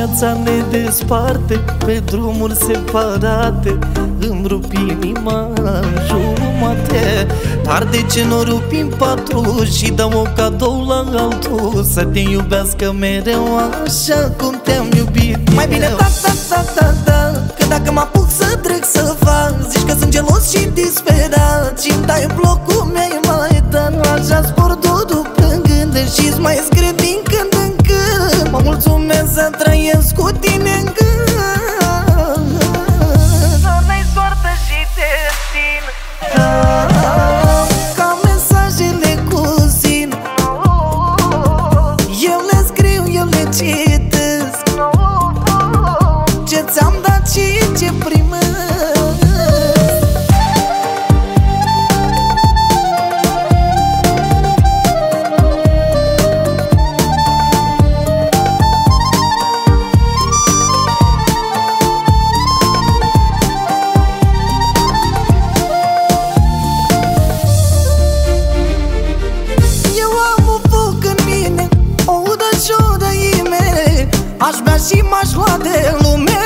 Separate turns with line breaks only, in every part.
viața ne desparte pe drumuri separate. Îmi rup inima în jumate. Dar de ce nu rupi în patru și dăm o cadou la altul? Să te iubească mereu așa cum te-am iubit.
Mai bine da, că dacă mă apuc să trec să fac, zici că sunt gelos și disperat și-mi dai în bloc cum mi-ai mai dat. Așa spor totul plângând și-ți mai scrie din când în când. Mă mulțumesc să trăiesc cu tine în gând.
Zona-i soartă și destin.
Ca mesajele cu zin, eu le scriu, eu le citesc, ce ți-am dat și ce primesc. Aș bea și m-aș lua de lume,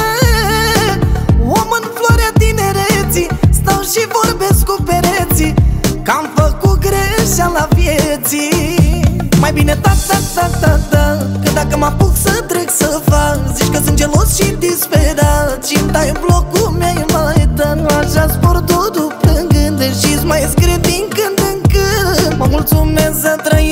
om în floarea tinereții, stau și vorbesc cu pereții, că am făcut greșeala vieții. Mai bine da, că dacă mă apuc să trec să fac, zici că sunt gelos și disperat și-mi dai în bloc cum mi-ai mai dat. Așa spor totul plângând și-ți mai scrie din când în când. Mă mulțumesc să trăiesc